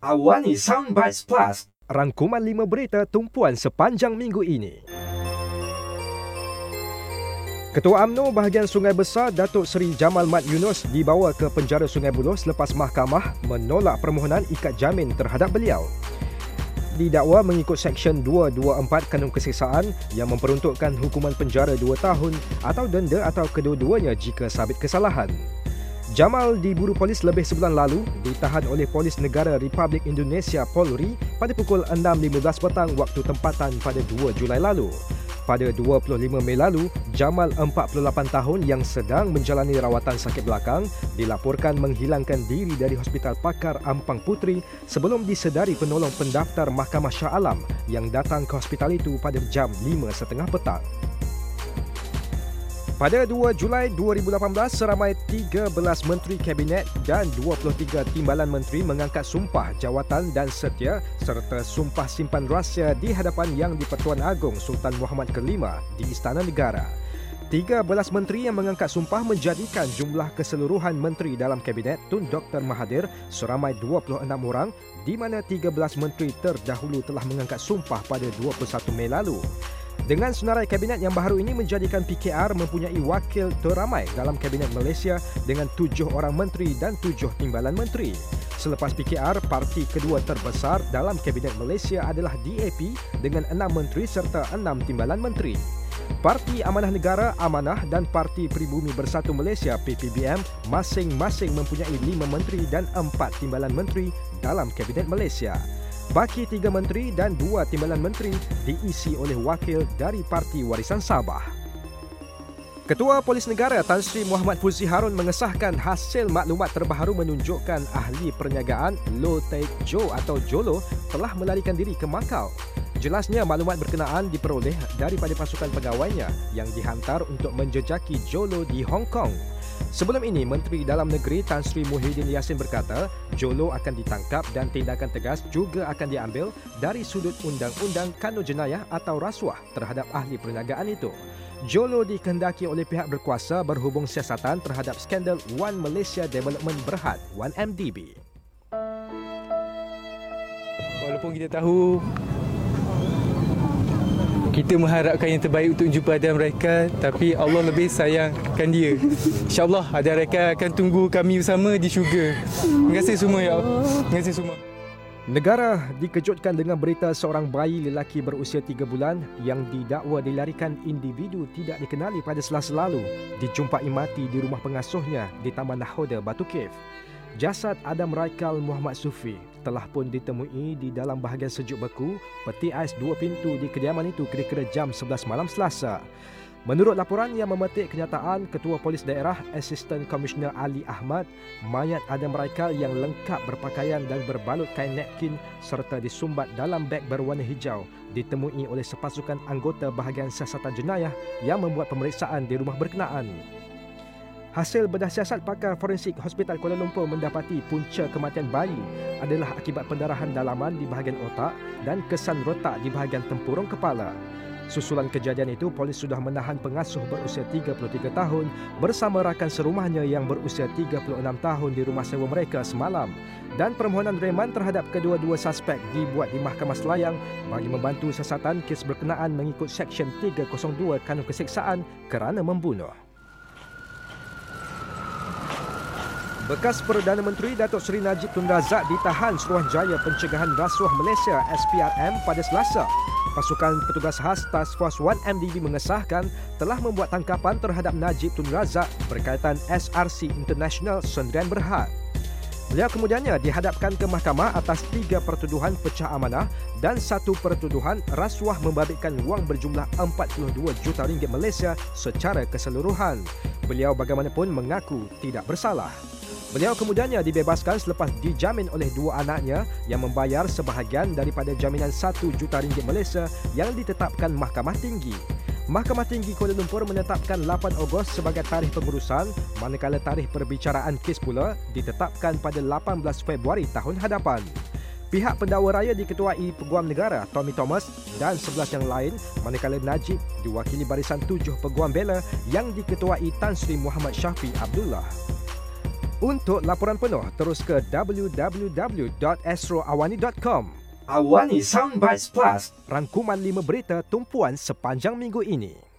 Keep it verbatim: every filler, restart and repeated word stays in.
Awani Soundbites Plus. Rangkuman lima berita tumpuan sepanjang minggu ini. Ketua UMNO bahagian Sungai Besar Datuk Seri Jamal Mat Yunus dibawa ke penjara Sungai Buloh selepas mahkamah menolak permohonan ikat jamin terhadap beliau. Didakwa mengikut Seksyen dua dua empat Kanun Keseksaan yang memperuntukkan hukuman penjara dua tahun atau denda atau kedua-duanya jika sabit kesalahan. Jamal diburu polis lebih sebulan lalu, ditahan oleh Polis Negara Republik Indonesia Polri pada pukul enam lima belas petang waktu tempatan pada dua Julai lalu. Pada dua puluh lima Mei lalu, Jamal empat puluh lapan tahun yang sedang menjalani rawatan sakit belakang dilaporkan menghilangkan diri dari Hospital Pakar Ampang Puteri sebelum disedari penolong pendaftar Mahkamah Shah Alam yang datang ke hospital itu pada jam lima tiga puluh petang. Pada dua Julai dua ribu lapan belas, seramai tiga belas Menteri Kabinet dan dua puluh tiga Timbalan Menteri mengangkat sumpah jawatan dan setia serta sumpah simpan rahsia di hadapan Yang di-Pertuan Agong Sultan Muhammad kelima di Istana Negara. tiga belas menteri yang mengangkat sumpah menjadikan jumlah keseluruhan menteri dalam Kabinet Tun Doktor Mahathir seramai dua puluh enam orang, di mana tiga belas menteri terdahulu telah mengangkat sumpah pada dua puluh satu Mei lalu. Dengan senarai kabinet yang baru ini menjadikan P K R mempunyai wakil teramai dalam Kabinet Malaysia dengan tujuh orang menteri dan tujuh timbalan menteri. Selepas P K R, parti kedua terbesar dalam Kabinet Malaysia adalah D A P dengan enam menteri serta enam timbalan menteri. Parti Amanah Negara Amanah dan Parti Pribumi Bersatu Malaysia P P B M masing-masing mempunyai lima menteri dan empat timbalan menteri dalam Kabinet Malaysia. Baki tiga menteri dan dua timbalan menteri diisi oleh wakil dari Parti Warisan Sabah. Ketua Polis Negara Tan Sri Muhammad Fuzzi Harun mengesahkan hasil maklumat terbaru menunjukkan ahli perniagaan Loh Teck Jo atau Jolo telah melarikan diri ke Macau. Jelasnya maklumat berkenaan diperoleh daripada pasukan pegawainya yang dihantar untuk menjejaki Jolo di Hong Kong. Sebelum ini, Menteri Dalam Negeri Tan Sri Muhyiddin Yassin berkata, Jolo akan ditangkap dan tindakan tegas juga akan diambil dari sudut undang-undang kanun jenayah atau rasuah terhadap ahli perniagaan itu. Jolo dikehendaki oleh pihak berkuasa berhubung siasatan terhadap skandal One Malaysia Development Berhad, one M D B. Walaupun kita tahu kita mengharapkan yang terbaik untuk jumpa ada mereka, tapi Allah lebih sayangkan dia. InsyaAllah ada mereka akan tunggu kami bersama di syurga. Terima kasih semua ya Allah. Terima kasih semua. Negara dikejutkan dengan berita seorang bayi lelaki berusia tiga bulan yang didakwa dilarikan individu tidak dikenali pada Selasa lalu dijumpai mati di rumah pengasuhnya di Taman Nakhoda, Batu Cave. Jasad Adam Raikal Muhammad Sufi telah pun ditemui di dalam bahagian sejuk beku peti ais dua pintu di kediaman itu kira-kira jam sebelas malam Selasa. Menurut laporan yang memetik kenyataan Ketua Polis Daerah Asisten Komisioner Ali Ahmad, mayat Adam Raikal yang lengkap berpakaian dan berbalut kain napkin serta disumbat dalam beg berwarna hijau ditemui oleh sepasukan anggota bahagian siasatan jenayah yang membuat pemeriksaan di rumah berkenaan. Hasil bedah siasat pakar forensik Hospital Kuala Lumpur mendapati punca kematian bayi adalah akibat pendarahan dalaman di bahagian otak dan kesan rotak di bahagian tempurung kepala. Susulan kejadian itu, polis sudah menahan pengasuh berusia tiga puluh tiga tahun bersama rakan serumahnya yang berusia tiga puluh enam tahun di rumah sewa mereka semalam, dan permohonan reman terhadap kedua-dua suspek dibuat di Mahkamah Selayang bagi membantu siasatan kes berkenaan mengikut Seksyen tiga kosong dua Kanun Keseksaan kerana membunuh. Bekas Perdana Menteri Datuk Seri Najib Tun Razak ditahan Suruhanjaya Pencegahan Rasuah Malaysia S P R M pada Selasa. Pasukan petugas khas Task Force one M D B mengesahkan telah membuat tangkapan terhadap Najib Tun Razak berkaitan S R C International Sendirian Berhad. Beliau kemudiannya dihadapkan ke mahkamah atas tiga pertuduhan pecah amanah dan satu pertuduhan rasuah membabitkan wang berjumlah empat puluh dua juta ringgit Malaysia secara keseluruhan. Beliau bagaimanapun mengaku tidak bersalah. Beliau kemudiannya dibebaskan selepas dijamin oleh dua anaknya yang membayar sebahagian daripada jaminan satu juta ringgit Malaysia yang ditetapkan Mahkamah Tinggi. Mahkamah Tinggi Kuala Lumpur menetapkan lapan Ogos sebagai tarikh pengurusan, manakala tarikh perbicaraan kes pula ditetapkan pada lapan belas Februari tahun hadapan. Pihak pendakwa raya diketuai Peguam Negara Tommy Thomas dan sebelas yang lain, manakala Najib diwakili barisan tujuh Peguam Bela yang diketuai Tan Sri Muhammad Syafi Abdullah. Untuk laporan penuh, terus ke w w w dot astro awani dot com. Awani Soundbites Plus. Rangkuman lima berita tumpuan sepanjang minggu ini.